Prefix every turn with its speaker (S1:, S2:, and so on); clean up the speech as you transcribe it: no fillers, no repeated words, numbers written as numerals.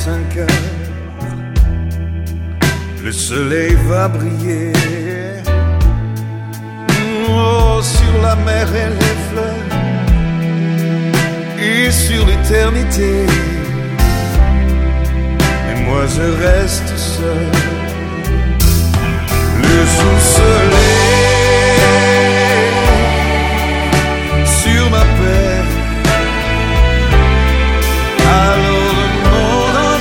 S1: 5 heures, le soleil va briller. Oh, sur la mer et les fleurs, et sur l'éternité. Et moi je reste seul. Le jour se